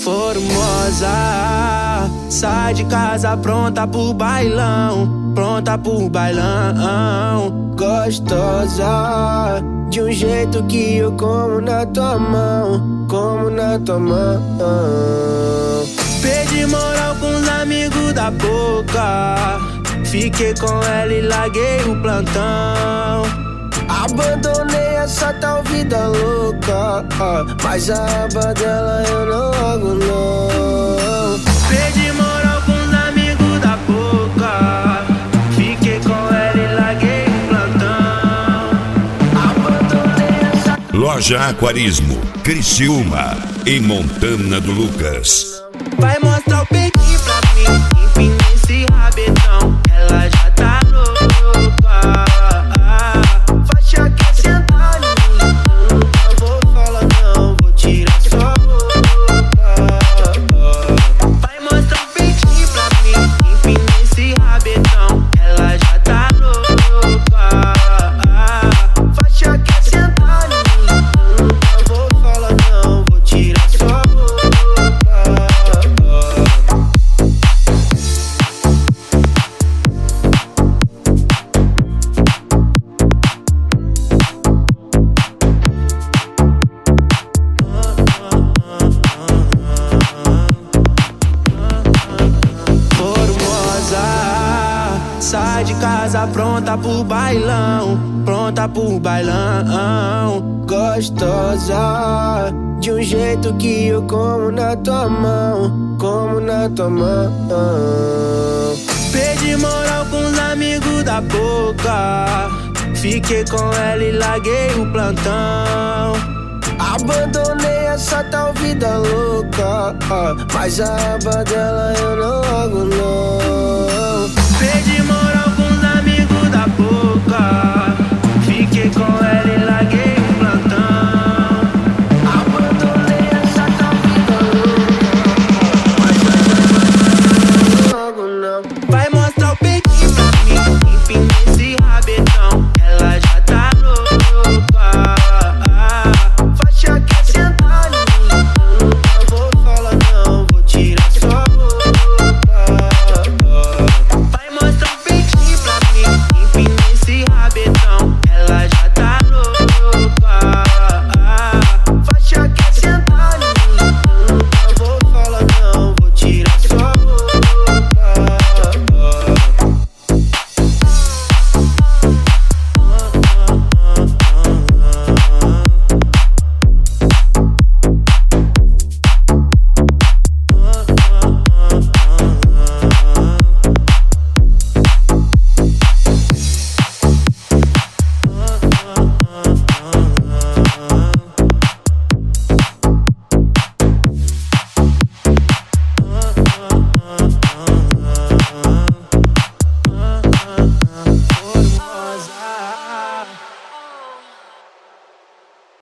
Formosa, sai de casa pronta pro bailão, pronta pro bailão. Gostosa, de um jeito que eu como na tua mão, como na tua mão. Perdi moral com os amigos da boca, fiquei com ela e larguei o plantão. Abandonei essa tal vida louca, mas a aba dela eu não largo não. Perdi moral com os amigos da boca, fiquei com ela e larguei o plantão. Abandonei essa... Loja Aquarismo, Criciúma, em Montana do Lucas. Vai mostrar o peitinho pra mim, empina esse rabetão, ela já tá louca. Faixa quer sentar em mim, eu nunca vou falar não, vou tirar sua roupa. Vai mostrar o peitinho pra mim, empina esse rabetão, ela já tá louca. Faixa quer sentar em mim, eu nunca vou falar não, vou tirar sua roupa. Sai de casa pronta pro bailão, pronta pro bailão. Gostosa, de um jeito que eu como na tua mão, como na tua mão. Perdi moral com os amigos da boca, fiquei com ela e larguei o plantão. Abandonei essa tal vida louca, mas a aba dela eu não largo não. Perdi moral